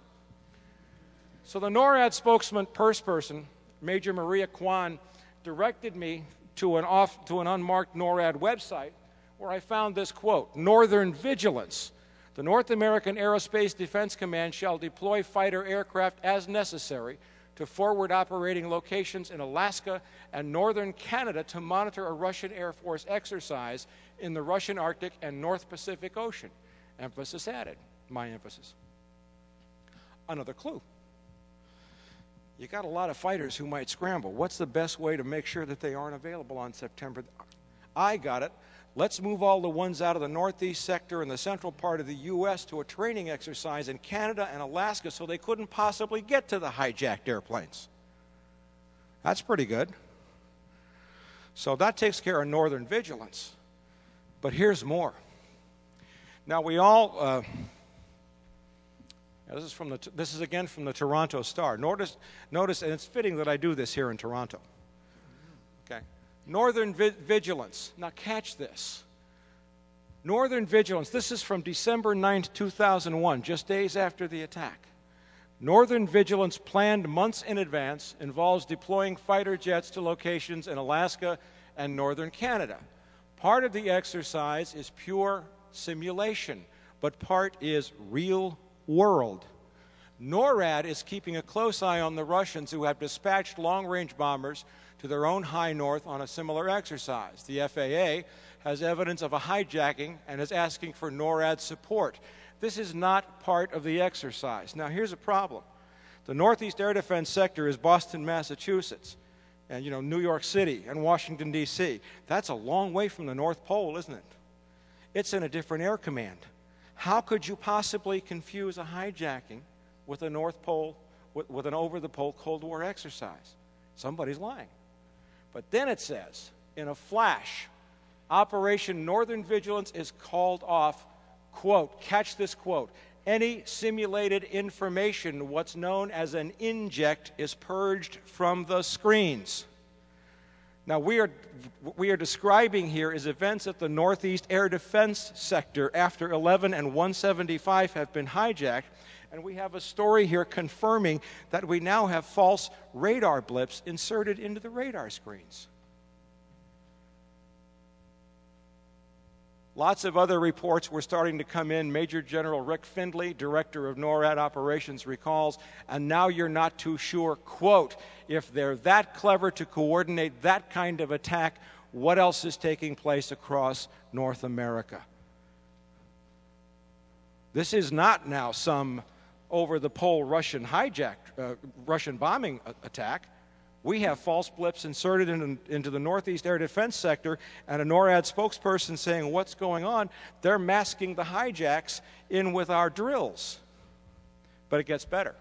So the NORAD spokesman, purse person, Major Maria Kwan, directed me to an off to an unmarked NORAD website where I found this quote: Northern Vigilance. The North American Aerospace Defense Command shall deploy fighter aircraft as necessary to forward operating locations in Alaska and northern Canada to monitor a Russian Air Force exercise in the Russian Arctic and North Pacific Ocean. Emphasis added, my emphasis. Another clue. You got a lot of fighters who might scramble. What's the best way to make sure that they aren't available on September? I got it. Let's move all the ones out of the northeast sector and the central part of the U S to a training exercise in Canada and Alaska so they couldn't possibly get to the hijacked airplanes. That's pretty good. So that takes care of northern vigilance. But here's more. Now we all, uh, this is from the, this is again from the Toronto Star. Notice, notice, and it's fitting that I do this here in Toronto. Okay. Northern vi vigilance. Now catch this. Northern vigilance. This is from December ninth, two thousand one, just days after the attack. Northern vigilance planned months in advance involves deploying fighter jets to locations in Alaska and northern Canada. Part of the exercise is pure simulation, but part is real world. NORAD is keeping a close eye on the Russians who have dispatched long-range bombers to their own high north on a similar exercise. The F A A has evidence of a hijacking and is asking for NORAD support. This is not part of the exercise. Now, here's a problem. The Northeast Air Defense Sector is Boston, Massachusetts, and, you know, New York City and Washington, D C That's a long way from the North Pole, isn't it? It's in a different air command. How could you possibly confuse a hijacking with a North Pole, with, with an over-the-pole Cold War exercise? Somebody's lying. But then it says, in a flash, Operation Northern Vigilance is called off, quote, catch this quote, any simulated information, what's known as an inject, is purged from the screens. Now, we are, what we are describing here is events at the Northeast Air Defense Sector after eleven and one seventy-five have been hijacked, and we have a story here confirming that we now have false radar blips inserted into the radar screens. Lots of other reports were starting to come in. Major General Rick Findley, director of NORAD operations, recalls, and now you're not too sure, quote, if they're that clever to coordinate that kind of attack, what else is taking place across North America? This is not now some over-the-pole Russian hijack, uh, Russian bombing attack. We have false blips inserted in, into the Northeast Air Defense Sector, and a NORAD spokesperson saying, what's going on? They're masking the hijacks in with our drills. But it gets better.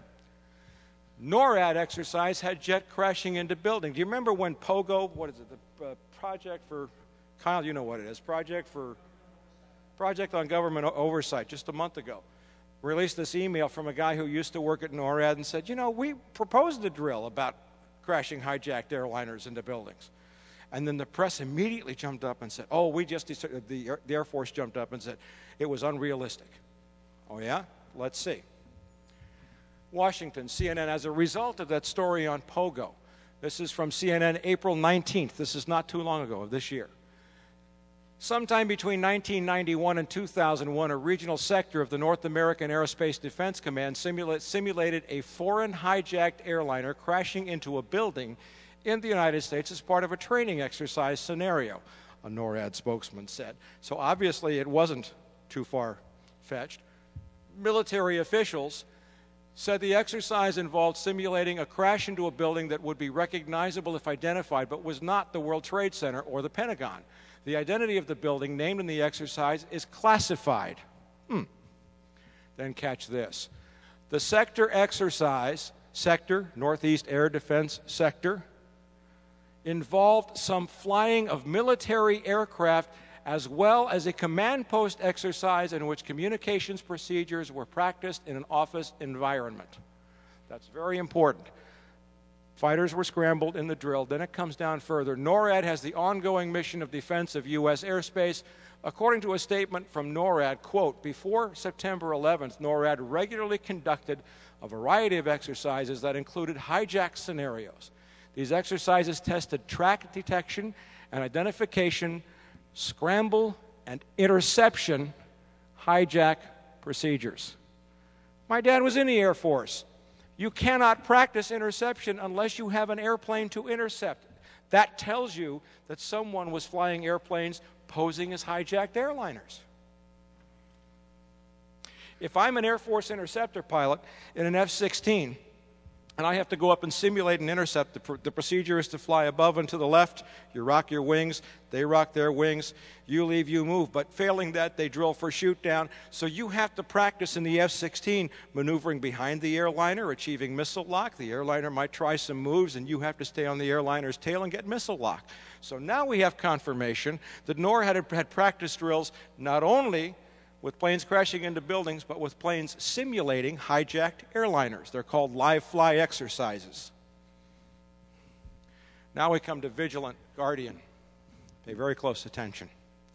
NORAD exercise had jet crashing into building. Do you remember when POGO, what is it, the uh, project for, Kyle, you know what it is, project for, Project on Government Oversight, just a month ago, released this email from a guy who used to work at NORAD and said, you know, we proposed a drill about crashing hijacked airliners into buildings. And then the press immediately jumped up and said, oh, we just, the Air, the Air Force jumped up and said it was unrealistic. Oh, yeah? Let's see. Washington, C N N, as a result of that story on POGO, this is from C N N, April nineteenth. This is not too long ago of this year. Sometime between nineteen ninety-one and two thousand one, a regional sector of the North American Aerospace Defense Command simula simulated a foreign hijacked airliner crashing into a building in the United States as part of a training exercise scenario, a NORAD spokesman said. So obviously it wasn't too far-fetched. Military officials said the exercise involved simulating a crash into a building that would be recognizable if identified, but was not the World Trade Center or the Pentagon. The identity of the building named in the exercise is classified. Hmm. Then catch this. The sector exercise, sector, Northeast Air Defense Sector, involved some flying of military aircraft as well as a command post exercise in which communications procedures were practiced in an office environment. That's very important. Fighters were scrambled in the drill. Then it comes down further. NORAD has the ongoing mission of defense of U S airspace. According to a statement from NORAD, quote, before September eleventh, NORAD regularly conducted a variety of exercises that included hijack scenarios. These exercises tested track detection and identification, scramble and interception hijack procedures. My dad was in the Air Force. You cannot practice interception unless you have an airplane to intercept. That tells you that someone was flying airplanes posing as hijacked airliners. If I'm an Air Force interceptor pilot in an F sixteen, and I have to go up and simulate an intercept, the, pr the procedure is to fly above and to the left. You rock your wings, they rock their wings, you leave, you move. But failing that, they drill for shoot down. So you have to practice in the F sixteen maneuvering behind the airliner, achieving missile lock. The airliner might try some moves, and you have to stay on the airliner's tail and get missile lock. So now we have confirmation that NORAD had, had practice drills not only with planes crashing into buildings, but with planes simulating hijacked airliners. They're called live fly exercises. Now we come to Vigilant Guardian. Pay very close attention.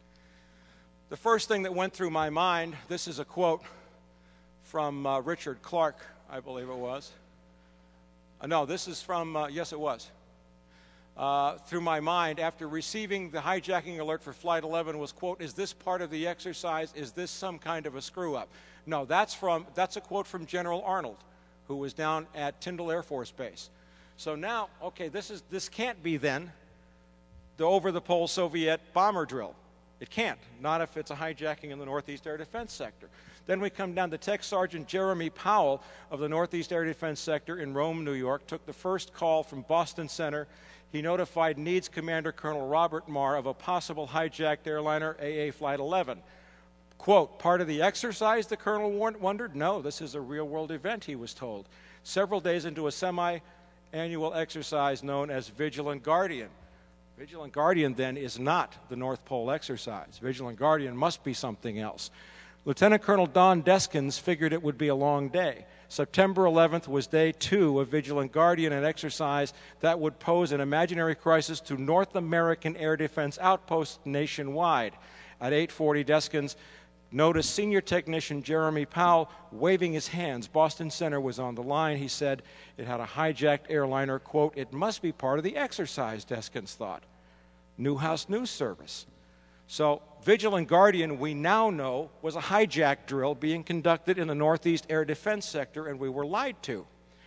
The first thing that went through my mind, this is a quote from uh, Richard Clark, I believe it was. Uh, no, this is from, uh, yes it was. Uh, through my mind after receiving the hijacking alert for Flight eleven was, quote, is this part of the exercise? Is this some kind of a screw-up? No, that's, from, that's a quote from General Arnold, who was down at Tyndall Air Force Base. So now, okay, this, is, this can't be then the over-the-pole Soviet bomber drill. It can't, not if it's a hijacking in the Northeast Air Defense Sector. Then we come down to Tech Sergeant Jeremy Powell of the Northeast Air Defense Sector in Rome, New York, took the first call from Boston Center. He notified Needs Commander Colonel Robert Marr of a possible hijacked airliner, A A Flight eleven. Quote, part of the exercise, the colonel wondered? No, this is a real-world event, he was told. Several days into a semi-annual exercise known as Vigilant Guardian. Vigilant Guardian, then, is not the North Pole exercise. Vigilant Guardian must be something else. Lieutenant Colonel Don Deskins figured it would be a long day. September eleventh was day two of Vigilant Guardian, an exercise that would pose an imaginary crisis to North American air defense outposts nationwide. At eight forty, Deskins noticed senior technician Jeremy Powell waving his hands. Boston Center was on the line. He said it had a hijacked airliner. Quote, it must be part of the exercise, Deskins thought. Newhouse News Service. So Vigilant Guardian, we now know, was a hijack drill being conducted in the Northeast Air Defense Sector, and we were lied to.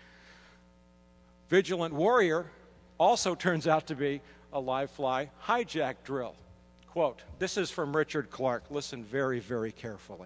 Vigilant Warrior also turns out to be a live fly hijack drill. Quote, this is from Richard Clark. Listen very, very carefully.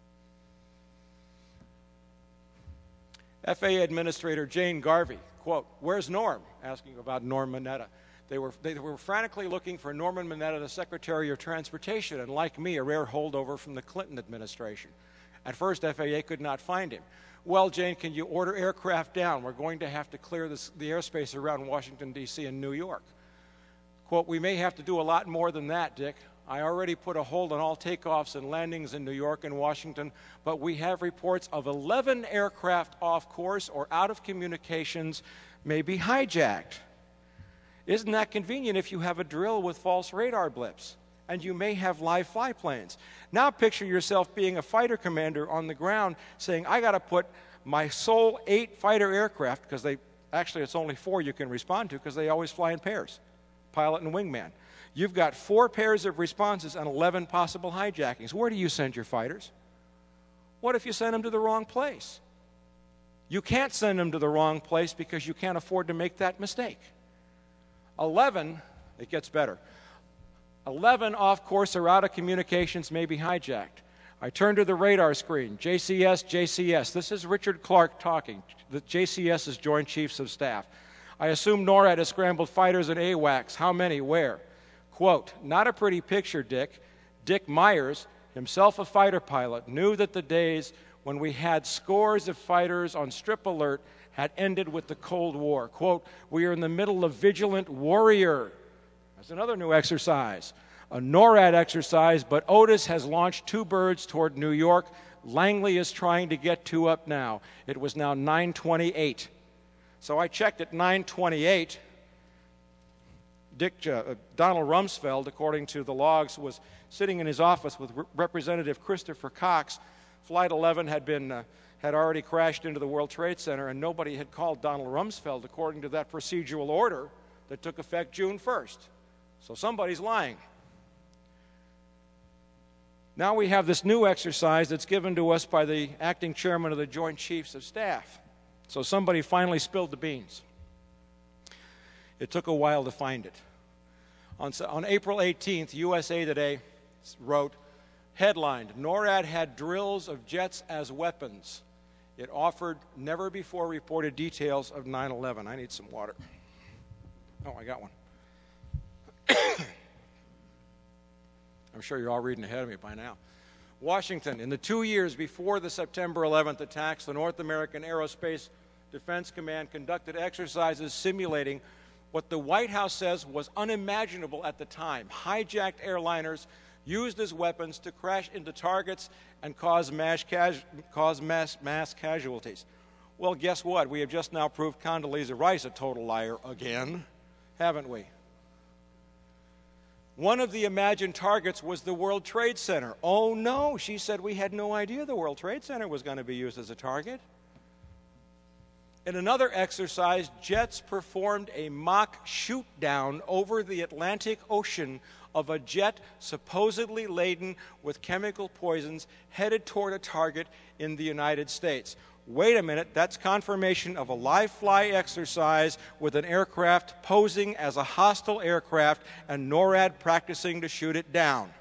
F A A Administrator Jane Garvey, quote, where's Norm? Asking about Norm Mineta. They were, they were frantically looking for Norman Mineta, the Secretary of Transportation, and like me, a rare holdover from the Clinton administration. At first, F A A could not find him. Well, Jane, can you order aircraft down? We're going to have to clear this, the airspace around Washington, D C and New York. Quote, we may have to do a lot more than that, Dick. I already put a hold on all takeoffs and landings in New York and Washington, but we have reports of eleven aircraft off course or out of communications, may be hijacked. Isn't that convenient if you have a drill with false radar blips? And you may have live fly planes. Now picture yourself being a fighter commander on the ground saying, I got to put my sole eight fighter aircraft, because they, actually it's only four you can respond to because they always fly in pairs, pilot and wingman. You've got four pairs of responses and eleven possible hijackings. Where do you send your fighters? What if you send them to the wrong place? You can't send them to the wrong place because you can't afford to make that mistake. eleven, it gets better. eleven off course or out of communications may be hijacked. I turn to the radar screen. J C S, J C S. This is Richard Clark talking. The J C S is Joint Chiefs of Staff. I assume NORAD has scrambled fighters and A WACS. How many? Where? Quote, not a pretty picture, Dick. Dick Myers, himself a fighter pilot, knew that the days when we had scores of fighters on strip alert had ended with the Cold War. Quote, we are in the middle of Vigilant Warrior. That's another new exercise. A NORAD exercise, but Otis has launched two birds toward New York. Langley is trying to get two up now. It was now nine twenty-eight. So I checked at nine twenty-eight. Dick, uh, Donald Rumsfeld, according to the logs, was sitting in his office with Re Representative Christopher Cox. Flight eleven had been uh, had already crashed into the World Trade Center, and nobody had called Donald Rumsfeld according to that procedural order that took effect June first. So somebody's lying. Now we have this new exercise that's given to us by the acting chairman of the Joint Chiefs of Staff. So somebody finally spilled the beans. It took a while to find it. On, on April eighteenth, U S A Today wrote, headlined, NORAD had drills of jets as weapons. It offered never-before-reported details of nine eleven. I need some water. Oh, I got one. I'm sure you're all reading ahead of me by now. Washington, in the two years before the September eleventh attacks, the North American Aerospace Defense Command conducted exercises simulating what the White House says was unimaginable at the time. Hijacked airliners used as weapons to crash into targets and cause mass, cas cause mass, mass casualties. Well, guess what? We have just now proved Condoleezza Rice a total liar again, haven't we? One of the imagined targets was the World Trade Center. Oh, no, she said we had no idea the World Trade Center was going to be used as a target. In another exercise, jets performed a mock shoot-down over the Atlantic Ocean of a jet supposedly laden with chemical poisons headed toward a target in the United States. Wait a minute, that's confirmation of a live-fly exercise with an aircraft posing as a hostile aircraft and NORAD practicing to shoot it down.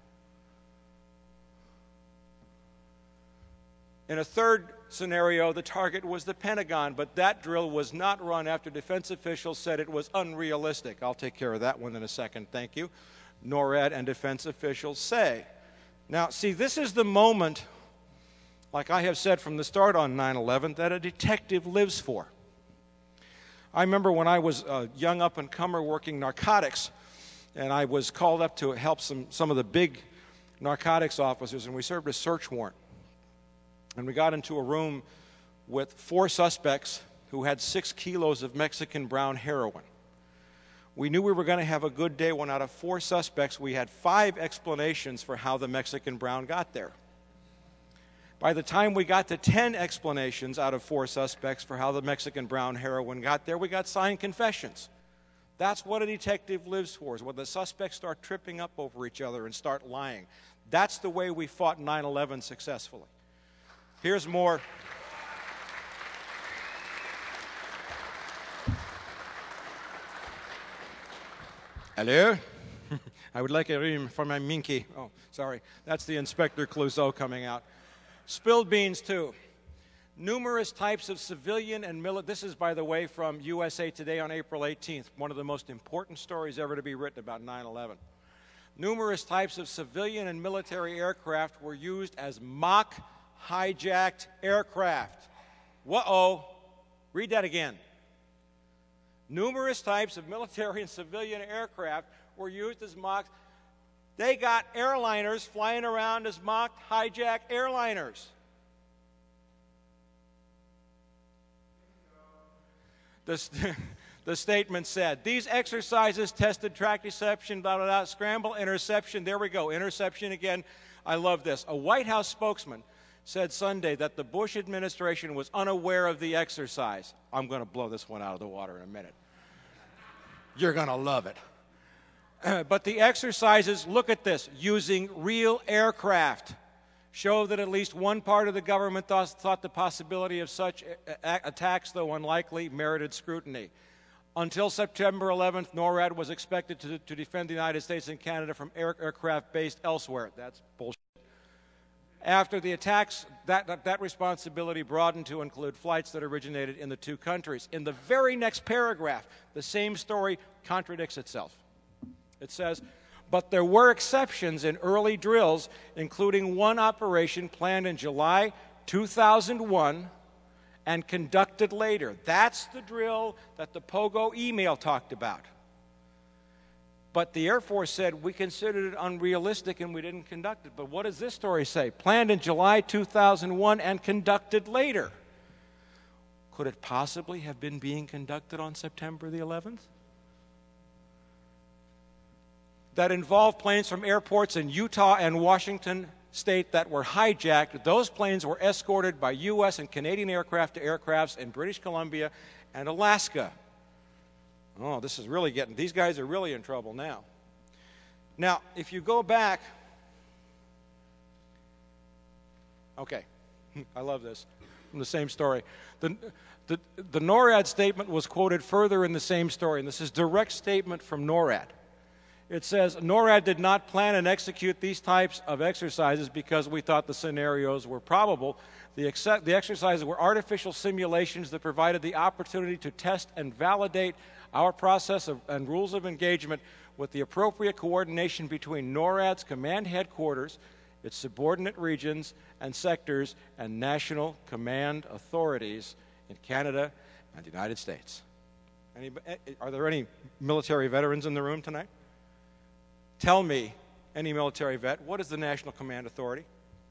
In a third scenario, the target was the Pentagon, but that drill was not run after defense officials said it was unrealistic. I'll take care of that one in a second, thank you. NORAD and defense officials say. Now, see, this is the moment, like I have said from the start on nine eleven, that a detective lives for. I remember when I was a young up-and-comer working narcotics, and I was called up to help some, some of the big narcotics officers, and we served a search warrant. And we got into a room with four suspects who had six kilos of Mexican brown heroin. We knew we were going to have a good day when out of four suspects, we had five explanations for how the Mexican brown got there. By the time we got to ten explanations out of four suspects for how the Mexican brown heroin got there, we got signed confessions. That's what a detective lives for, is when the suspects start tripping up over each other and start lying. That's the way we fought nine eleven successfully. Here's more. Hello? I would like a room for my minky. Oh, sorry. That's the Inspector Clouseau coming out. Spilled beans, too. Numerous types of civilian and military. This is, by the way, from U S A Today on April eighteenth, one of the most important stories ever to be written about nine eleven. Numerous types of civilian and military aircraft were used as mock hijacked aircraft. Whoa-oh. Read that again. Numerous types of military and civilian aircraft were used as mock. They got airliners flying around as mock hijacked airliners. The, st the statement said, these exercises tested track deception, blah, blah, blah, scramble, interception. There we go, interception again. I love this. A White House spokesman said Sunday that the Bush administration was unaware of the exercise. I'm going to blow this one out of the water in a minute. You're going to love it. Uh, but the exercises, look at this, using real aircraft, show that at least one part of the government thought, thought the possibility of such a attacks, though unlikely, merited scrutiny. Until September eleventh, NORAD was expected to, to defend the United States and Canada from air, aircraft based elsewhere. That's bullshit. After the attacks, that, that, that responsibility broadened to include flights that originated in the two countries. In the very next paragraph, the same story contradicts itself. It says, but there were exceptions in early drills, including one operation planned in July two thousand one and conducted later. That's the drill that the Pogo email talked about. But the Air Force said we considered it unrealistic and we didn't conduct it. But what does this story say? Planned in July two thousand one and conducted later. Could it possibly have been being conducted on September the eleventh? That involved planes from airports in Utah and Washington State that were hijacked. Those planes were escorted by U S and Canadian aircraft to aircrafts in British Columbia and Alaska. Oh, this is really getting, these guys are really in trouble now. Now, if you go back, okay, I love this, from the same story. The, The, the NORAD statement was quoted further in the same story, and this is a direct statement from NORAD. It says, NORAD did not plan and execute these types of exercises because we thought the scenarios were probable. The, ex the exercises were artificial simulations that provided the opportunity to test and validate our process of, and rules of engagement with the appropriate coordination between NORAD's command headquarters, its subordinate regions and sectors, and national command authorities in Canada and the United States. Any, are there any military veterans in the room tonight? Tell me, any military vet, what is the National Command Authority?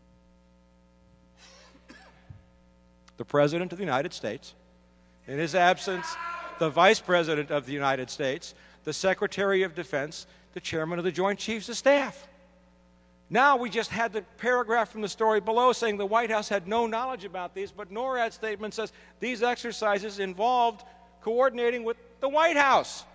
The President of the United States. In his absence, the Vice President of the United States, the Secretary of Defense, the Chairman of the Joint Chiefs of Staff. Now we just had the paragraph from the story below saying the White House had no knowledge about these, but NORAD's statement says these exercises involved coordinating with the White House.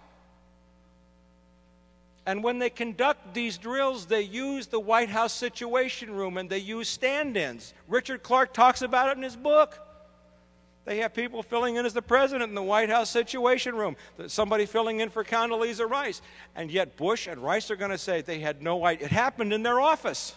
And when they conduct these drills, they use the White House Situation Room and they use stand-ins. Richard Clarke talks about it in his book. They have people filling in as the president in the White House Situation Room, somebody filling in for Condoleezza Rice. And yet Bush and Rice are going to say they had no idea. It happened in their office.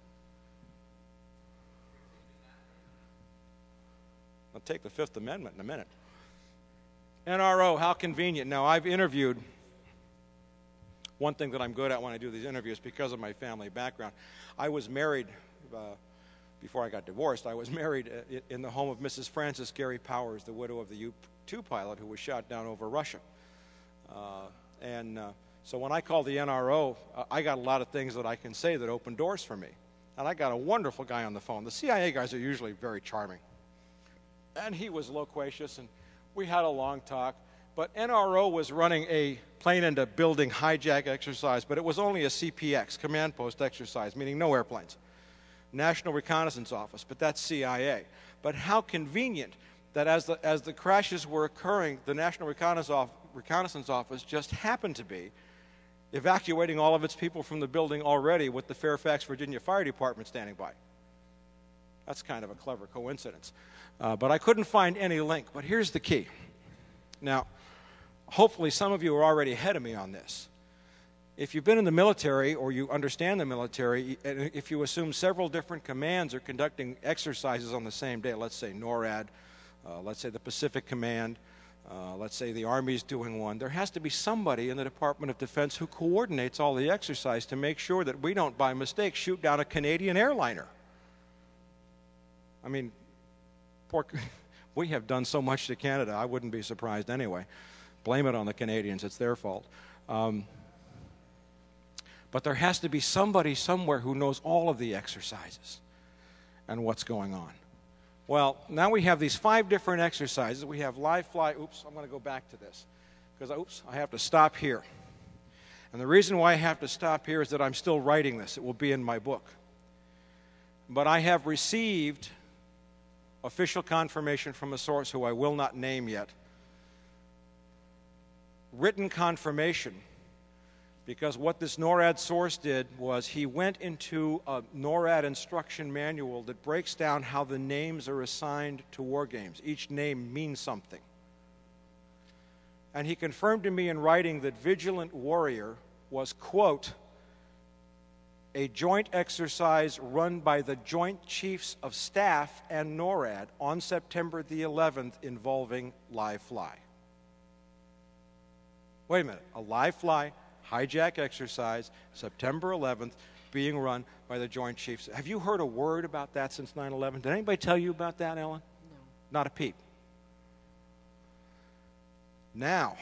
I'll take the Fifth Amendment in a minute. N R O, how convenient. Now, I've interviewed, one thing that I'm good at when I do these interviews because of my family background. I was married, uh, before I got divorced, I was married uh, in the home of Missus Frances Gary Powers, the widow of the U two pilot who was shot down over Russia. Uh, and uh, so when I called the N R O, uh, I got a lot of things that I can say that opened doors for me. And I got a wonderful guy on the phone. The C I A guys are usually very charming. And he was loquacious, and we had a long talk. But N R O was running a plane into building hijack exercise, but it was only a C P X, command post exercise, meaning no airplanes. National Reconnaissance Office, but that's C I A. But how convenient that as the, as the crashes were occurring, the National Reconnaissance Office just happened to be evacuating all of its people from the building already with the Fairfax, Virginia Fire Department standing by. That's kind of a clever coincidence. Uh, but I couldn't find any link. But here's the key. Now, hopefully some of you are already ahead of me on this. If you've been in the military or you understand the military, if you assume several different commands are conducting exercises on the same day, let's say NORAD, uh, let's say the Pacific Command, uh, let's say the Army's doing one, there has to be somebody in the Department of Defense who coordinates all the exercise to make sure that we don't, by mistake, shoot down a Canadian airliner. I mean, poor, we have done so much to Canada, I wouldn't be surprised anyway. Blame it on the Canadians, it's their fault. Um, But there has to be somebody somewhere who knows all of the exercises and what's going on. Well, now we have these five different exercises. We have live fly. Oops, I'm going to go back to this. Because, oops, I have to stop here. And the reason why I have to stop here is that I'm still writing this. It will be in my book. But I have received official confirmation from a source who I will not name yet. Written confirmation. Because what this NORAD source did was he went into a NORAD instruction manual that breaks down how the names are assigned to war games. Each name means something. And he confirmed to me in writing that Vigilant Warrior was, quote, a joint exercise run by the Joint Chiefs of Staff and NORAD on September the eleventh involving live fly. Wait a minute, a live fly hijack exercise, September eleventh, being run by the Joint Chiefs. Have you heard a word about that since nine eleven? Did anybody tell you about that, Ellen? No. Not a peep. Now,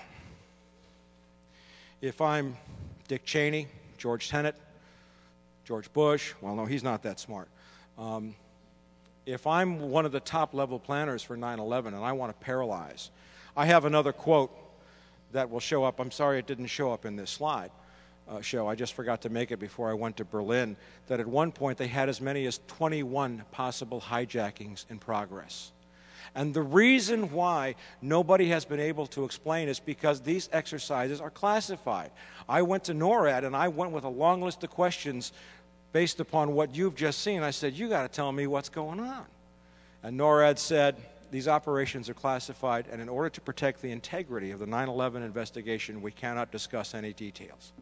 if I'm Dick Cheney, George Tenet, George Bush, well, no, he's not that smart. Um, if I'm one of the top-level planners for nine eleven and I want to paralyze, I have another quote that will show up. I'm sorry it didn't show up in this slide uh, show. I just forgot to make it before I went to Berlin, that at one point they had as many as twenty-one possible hijackings in progress. And the reason why nobody has been able to explain is because these exercises are classified. I went to NORAD and I went with a long list of questions based upon what you've just seen. I said, you got to tell me what's going on. And NORAD said, these operations are classified, and in order to protect the integrity of the nine eleven investigation, we cannot discuss any details.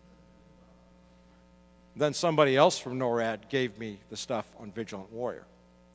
Then somebody else from NORAD gave me the stuff on Vigilant Warrior.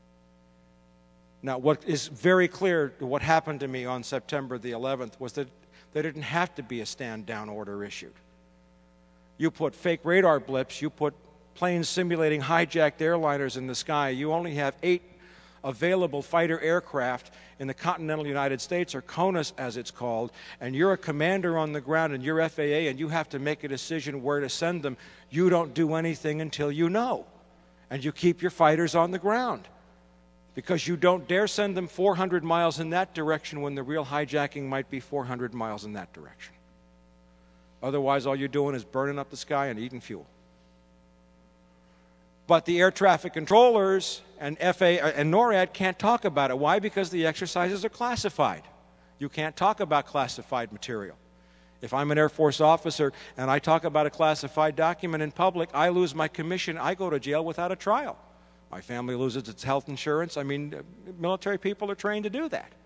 Now, what is very clear to what happened to me on September the eleventh was that there didn't have to be a stand-down order issued. You put fake radar blips, you put planes simulating hijacked airliners in the sky, you only have eight available fighter aircraft in the continental United States, or CONUS as it's called, and you're a commander on the ground and you're F A A and you have to make a decision where to send them. You don't do anything until you know. And you keep your fighters on the ground, because you don't dare send them four hundred miles in that direction when the real hijacking might be four hundred miles in that direction. Otherwise, all you're doing is burning up the sky and eating fuel. But the air traffic controllers and F A A and NORAD can't talk about it. Why? Because the exercises are classified. You can't talk about classified material. If I'm an Air Force officer and I talk about a classified document in public, I lose my commission. I go to jail without a trial. My family loses its health insurance. I mean, military people are trained to do that.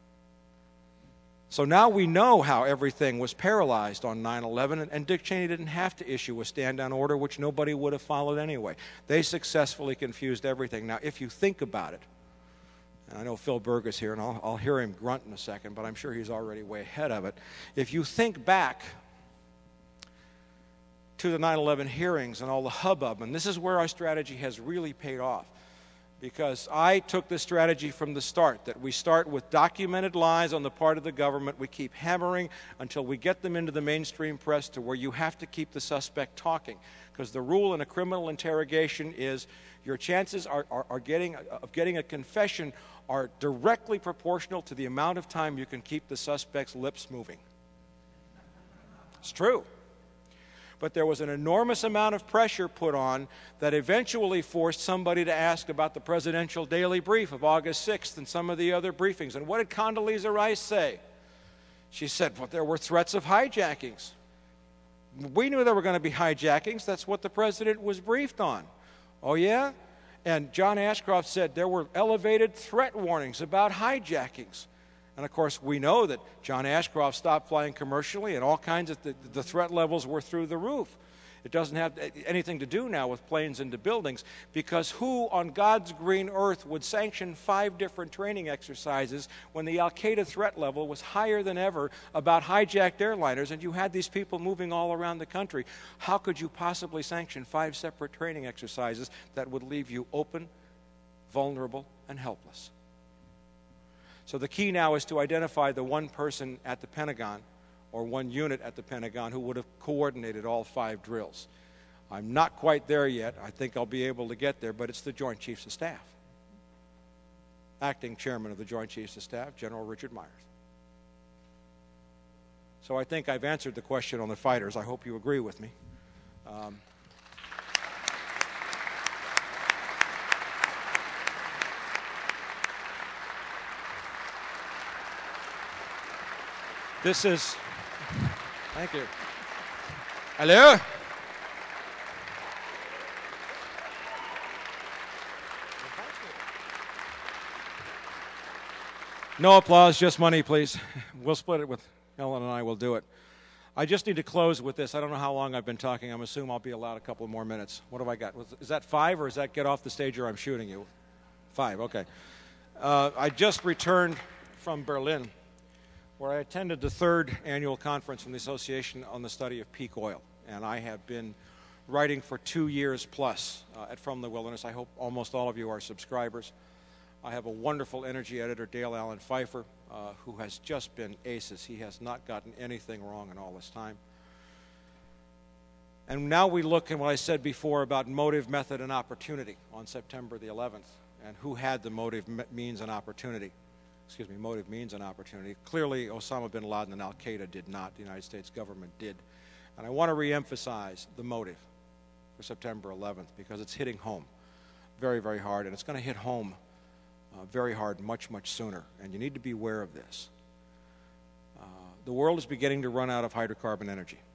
So now we know how everything was paralyzed on nine eleven, and Dick Cheney didn't have to issue a stand-down order, which nobody would have followed anyway. They successfully confused everything. Now, if you think about it, and I know Phil Berg is here, and I'll, I'll hear him grunt in a second, but I'm sure he's already way ahead of it. If you think back to the nine eleven hearings and all the hubbub, and this is where our strategy has really paid off, because I took the strategy from the start, that we start with documented lies on the part of the government. We keep hammering until we get them into the mainstream press, to where you have to keep the suspect talking. Because the rule in a criminal interrogation is your chances are, are, are getting, of getting a confession are directly proportional to the amount of time you can keep the suspect's lips moving. It's true. But there was an enormous amount of pressure put on that eventually forced somebody to ask about the presidential daily brief of August sixth and some of the other briefings. And what did Condoleezza Rice say? She said, well, there were threats of hijackings. We knew there were going to be hijackings. That's what the president was briefed on. Oh, yeah? And John Ashcroft said there were elevated threat warnings about hijackings. And, of course, we know that John Ashcroft stopped flying commercially, and all kinds of the, the threat levels were through the roof. It doesn't have anything to do now with planes into buildings, because who on God's green earth would sanction five different training exercises when the al-Qaeda threat level was higher than ever about hijacked airliners, and you had these people moving all around the country? How could you possibly sanction five separate training exercises that would leave you open, vulnerable, and helpless? So the key now is to identify the one person at the Pentagon, or one unit at the Pentagon, who would have coordinated all five drills. I'm not quite there yet. I think I'll be able to get there, but it's the Joint Chiefs of Staff. Acting Chairman of the Joint Chiefs of Staff, General Richard Myers. So I think I've answered the question on the fighters. I hope you agree with me. Um, This is, thank you. Hello? No applause, just money, please. We'll split it with Ellen and I will do it. I just need to close with this. I don't know how long I've been talking. I'm assuming I'll be allowed a couple more minutes. What have I got? Is that five, or is that get off the stage or I'm shooting you? Five, okay. Uh, I just returned from Berlin, where I attended the third annual conference from the Association on the Study of Peak Oil. And I have been writing for two years plus uh, at From the Wilderness. I hope almost all of you are subscribers. I have a wonderful energy editor, Dale Allen Pfeiffer, uh, who has just been aces. He has not gotten anything wrong in all this time. And now we look at what I said before about motive, method, and opportunity on September the eleventh, and who had the motive, means, and opportunity. Excuse me, motive, means, and opportunity. Clearly, Osama bin Laden and al-Qaeda did not. The United States government did. And I want to reemphasize the motive for September eleventh, because it's hitting home very, very hard, and it's going to hit home uh, very hard much, much sooner, and you need to be aware of this. Uh, the world is beginning to run out of hydrocarbon energy.